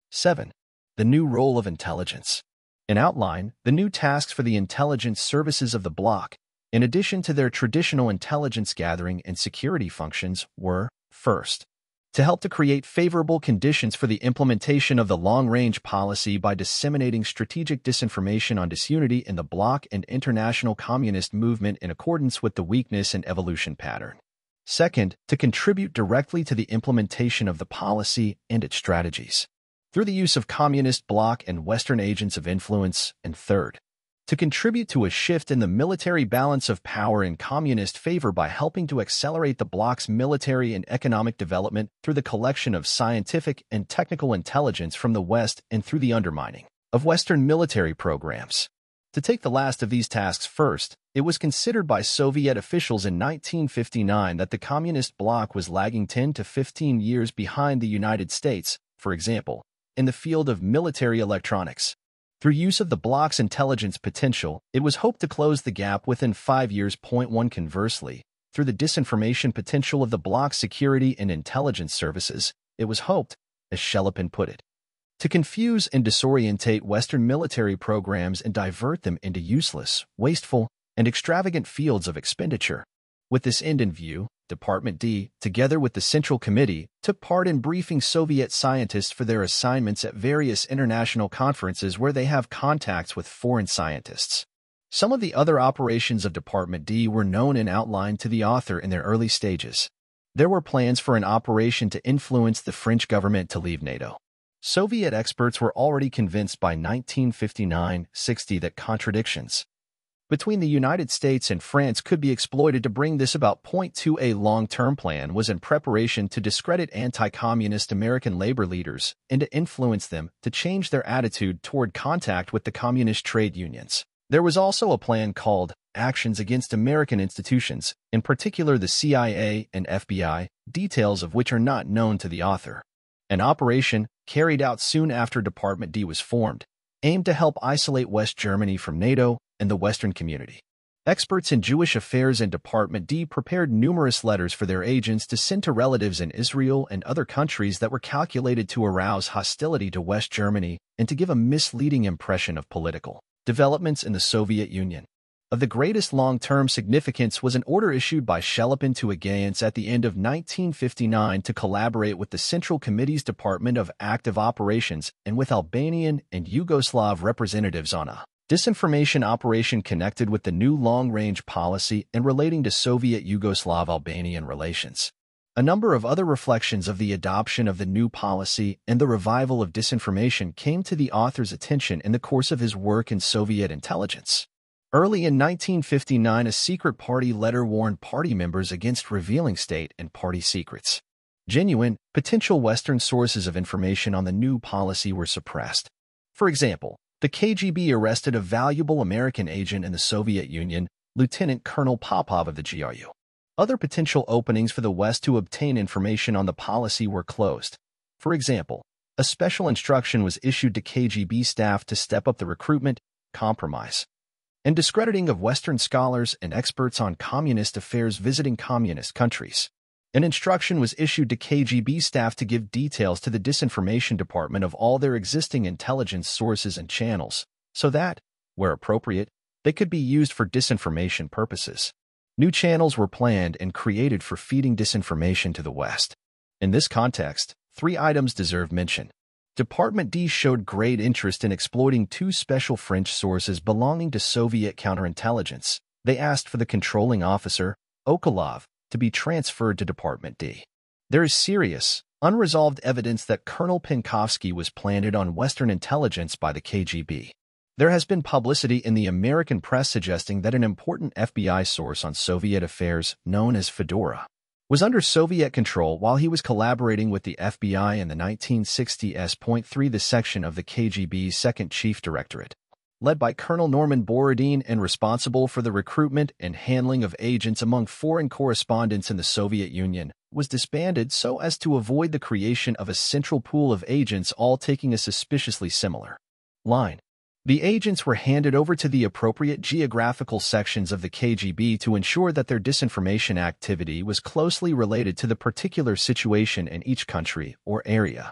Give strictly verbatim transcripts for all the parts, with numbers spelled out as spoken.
seven. The new role of intelligence. In outline, the new tasks for the intelligence services of the bloc, in addition to their traditional intelligence gathering and security functions, were, first, to help to create favorable conditions for the implementation of the long-range policy by disseminating strategic disinformation on disunity in the bloc and international communist movement in accordance with the weakness and evolution pattern. Second, to contribute directly to the implementation of the policy and its strategies through the use of communist bloc and Western agents of influence. And third, to contribute to a shift in the military balance of power in communist favor by helping to accelerate the bloc's military and economic development through the collection of scientific and technical intelligence from the West and through the undermining of Western military programs. To take the last of these tasks first, it was considered by Soviet officials in nineteen fifty-nine that the communist bloc was lagging ten to fifteen years behind the United States, for example, in the field of military electronics. Through use of the bloc's intelligence potential, it was hoped to close the gap within five years. Point one Conversely, through the disinformation potential of the bloc's security and intelligence services, it was hoped, as Shelepin put it, to confuse and disorientate Western military programs and divert them into useless, wasteful, and extravagant fields of expenditure. With this end in view, Department D, together with the Central Committee, took part in briefing Soviet scientists for their assignments at various international conferences where they have contacts with foreign scientists. Some of the other operations of Department D were known and outlined to the author in their early stages. There were plans for an operation to influence the French government to leave NATO. Soviet experts were already convinced by nineteen fifty-nine sixty that contradictions between the United States and France could be exploited to bring this about. Point two A long-term plan was in preparation to discredit anti-communist American labor leaders and to influence them to change their attitude toward contact with the communist trade unions. There was also a plan called Actions Against American Institutions, in particular the C I A and F B I, details of which are not known to the author. An operation, carried out soon after Department D was formed, aimed to help isolate West Germany from NATO and the Western community. Experts in Jewish affairs in Department D prepared numerous letters for their agents to send to relatives in Israel and other countries that were calculated to arouse hostility to West Germany and to give a misleading impression of political developments in the Soviet Union. Of the greatest long-term significance was an order issued by Shelepin to Agayans at the end of nineteen fifty-nine to collaborate with the Central Committee's Department of Active Operations and with Albanian and Yugoslav representatives on a disinformation operation connected with the new long-range policy and relating to Soviet-Yugoslav-Albanian relations. A number of other reflections of the adoption of the new policy and the revival of disinformation came to the author's attention in the course of his work in Soviet intelligence. Early in nineteen fifty-nine, a secret party letter warned party members against revealing state and party secrets. Genuine, potential Western sources of information on the new policy were suppressed. For example, the K G B arrested a valuable American agent in the Soviet Union, Lieutenant Colonel Popov of the G R U. Other potential openings for the West to obtain information on the policy were closed. For example, a special instruction was issued to K G B staff to step up the recruitment, compromise, and discrediting of Western scholars and experts on communist affairs visiting communist countries. An instruction was issued to K G B staff to give details to the disinformation department of all their existing intelligence sources and channels, so that, where appropriate, they could be used for disinformation purposes. New channels were planned and created for feeding disinformation to the West. In this context, three items deserve mention. Department D showed great interest in exploiting two special French sources belonging to Soviet counterintelligence. They asked for the controlling officer, Okolov, to be transferred to Department D. There is serious, unresolved evidence that Colonel Penkovsky was planted on Western intelligence by the K G B. There has been publicity in the American press suggesting that an important F B I source on Soviet affairs, known as Fedora, was under Soviet control while he was collaborating with the F B I in the nineteen sixties. Point three The section of the K G B's Second Chief Directorate, led by Colonel Norman Borodin and responsible for the recruitment and handling of agents among foreign correspondents in the Soviet Union, was disbanded so as to avoid the creation of a central pool of agents all taking a suspiciously similar line. The agents were handed over to the appropriate geographical sections of the K G B to ensure that their disinformation activity was closely related to the particular situation in each country or area.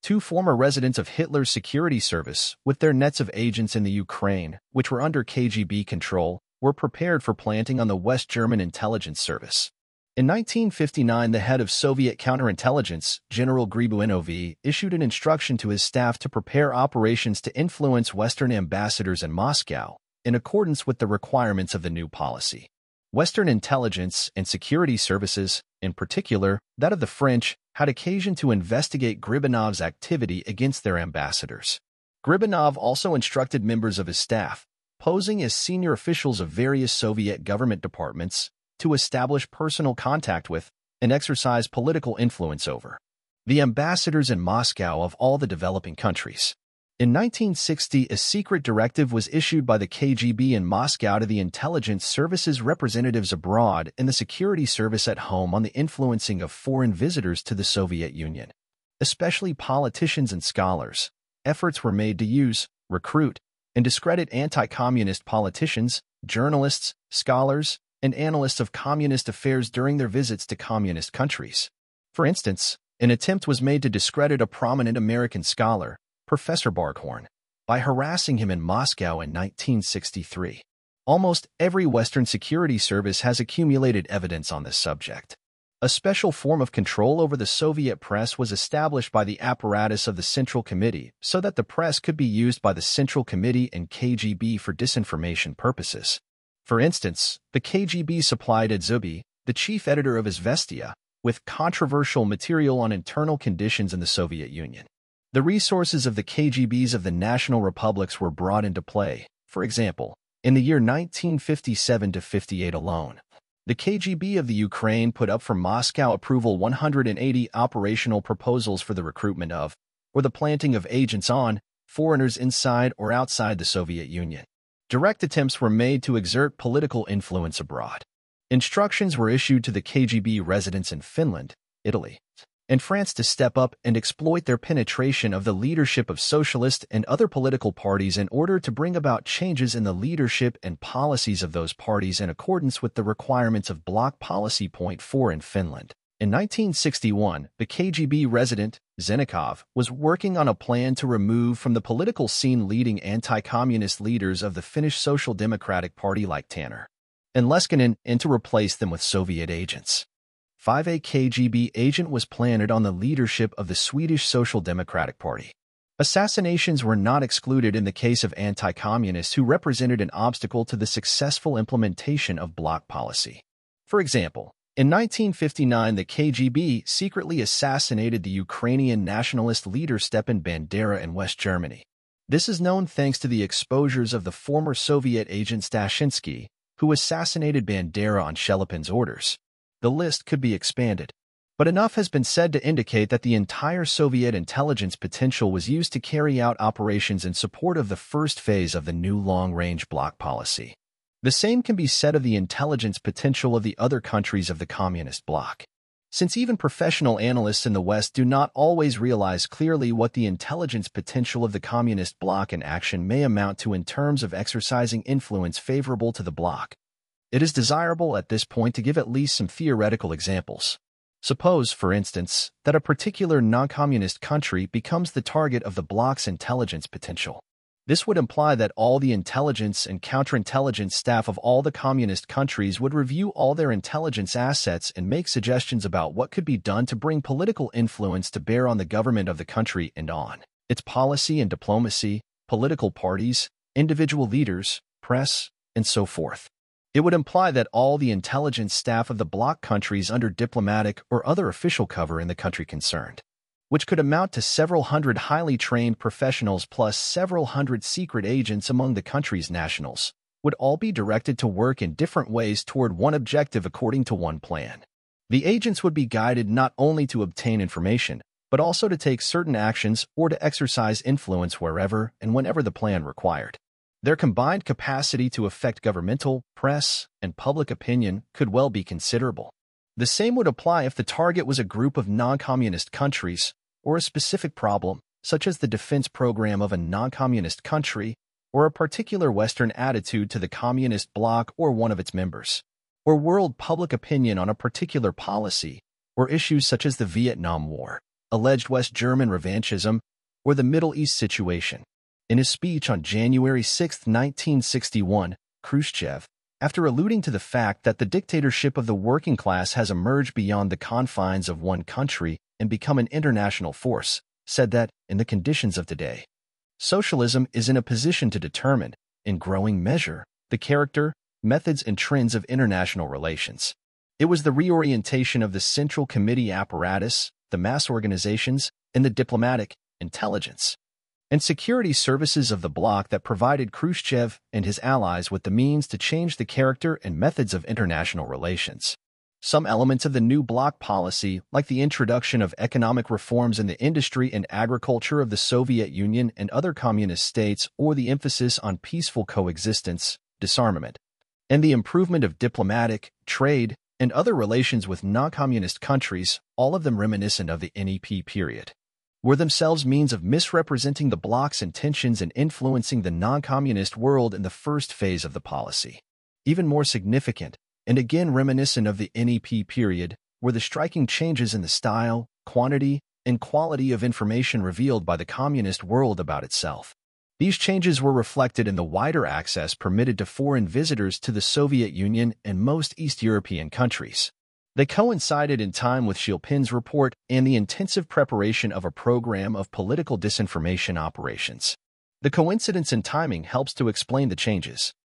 Two former residents of Hitler's security service, with their nets of agents in the Ukraine, which were under K G B control, were prepared for planting on the West German intelligence service. In nineteen fifty-nine, the head of Soviet counterintelligence, General Gribuinov, issued an instruction to his staff to prepare operations to influence Western ambassadors in Moscow, in accordance with the requirements of the new policy. Western intelligence and security services, in particular that of the French, had occasion to investigate Gribuinov's activity against their ambassadors. Gribuinov also instructed members of his staff, posing as senior officials of various Soviet government departments, to establish personal contact with and exercise political influence over the ambassadors in Moscow of all the developing countries. In nineteen sixty, a secret directive was issued by the K G B in Moscow to the intelligence services representatives abroad and the security service at home on the influencing of foreign visitors to the Soviet Union. Especially politicians and scholars, efforts were made to use, recruit, and discredit anti-communist politicians, journalists, scholars, and analysts of communist affairs during their visits to communist countries. For instance, an attempt was made to discredit a prominent American scholar, Professor Barkhorn, by harassing him in Moscow in nineteen sixty-three. Almost every Western security service has accumulated evidence on this subject. A special form of control over the Soviet press was established by the apparatus of the Central Committee so that the press could be used by the Central Committee and K G B for disinformation purposes. For instance, the K G B supplied Adzubi, the chief editor of Izvestia, with controversial material on internal conditions in the Soviet Union. The resources of the K G Bs of the national republics were brought into play. For example, in the year nineteen fifty-seven to fifty-eight alone, the K G B of the Ukraine put up for Moscow approval one hundred eighty operational proposals for the recruitment of, or the planting of agents on, foreigners inside or outside the Soviet Union. Direct attempts were made to exert political influence abroad. Instructions were issued to the K G B residents in Finland, Italy, and France to step up and exploit their penetration of the leadership of socialist and other political parties in order to bring about changes in the leadership and policies of those parties in accordance with the requirements of Bloc Policy Point four in Finland. In nineteen sixty-one, the K G B resident, Zennikov, was working on a plan to remove from the political scene leading anti-communist leaders of the Finnish Social Democratic Party like Tanner and Leskinen and to replace them with Soviet agents. five A K G B agent was planted on the leadership of the Swedish Social Democratic Party. Assassinations were not excluded in the case of anti-communists who represented an obstacle to the successful implementation of bloc policy. For example, in nineteen fifty-nine, the K G B secretly assassinated the Ukrainian nationalist leader Stepan Bandera in West Germany. This is known thanks to the exposures of the former Soviet agent Stashinsky, who assassinated Bandera on Shelepin's orders. The list could be expanded, but enough has been said to indicate that the entire Soviet intelligence potential was used to carry out operations in support of the first phase of the new long-range bloc policy. The same can be said of the intelligence potential of the other countries of the communist bloc. Since even professional analysts in the West do not always realize clearly what the intelligence potential of the communist bloc in action may amount to in terms of exercising influence favorable to the bloc, it is desirable at this point to give at least some theoretical examples. Suppose, for instance, that a particular non-communist country becomes the target of the bloc's intelligence potential. This would imply that all the intelligence and counterintelligence staff of all the communist countries would review all their intelligence assets and make suggestions about what could be done to bring political influence to bear on the government of the country and on its policy and diplomacy, political parties, individual leaders, press, and so forth. It would imply that all the intelligence staff of the bloc countries under diplomatic or other official cover in the country concerned, which could amount to several hundred highly trained professionals plus several hundred secret agents among the country's nationals, would all be directed to work in different ways toward one objective according to one plan. The agents would be guided not only to obtain information, but also to take certain actions or to exercise influence wherever and whenever the plan required. Their combined capacity to affect governmental, press, and public opinion could well be considerable. The same would apply if the target was a group of non-communist countries or a specific problem, such as the defense program of a non-communist country or a particular Western attitude to the communist bloc or one of its members, or world public opinion on a particular policy, or issues such as the Vietnam War. alleged West German revanchism, or the Middle East situation. In his speech on January sixth, nineteen sixty-one, Khrushchev, after alluding to the fact that the dictatorship of the working class has emerged beyond the confines of one country and become an international force, said that, in the conditions of today, socialism is in a position to determine, in growing measure, the character, methods, and trends of international relations. It was the reorientation of the Central Committee apparatus, the mass organizations, and the diplomatic, intelligence, and security services of the bloc that provided Khrushchev and his allies with the means to change the character and methods of international relations. Some elements of the new bloc policy, like the introduction of economic reforms in the industry and agriculture of the Soviet Union and other communist states, or the emphasis on peaceful coexistence, disarmament, and the improvement of diplomatic, trade, and other relations with non-communist countries, all of them reminiscent of the N E P period, were themselves means of misrepresenting the bloc's intentions and influencing the non-communist world in the first phase of the policy. Even more significant, and again reminiscent of the N E P period, were the striking changes in the style, quantity, and quality of information revealed by the communist world about itself. These changes were reflected in the wider access permitted to foreign visitors to the Soviet Union and most East European countries. They coincided in time with Shilpin's report and the intensive preparation of a program of political disinformation operations. The coincidence in timing helps to explain the changes.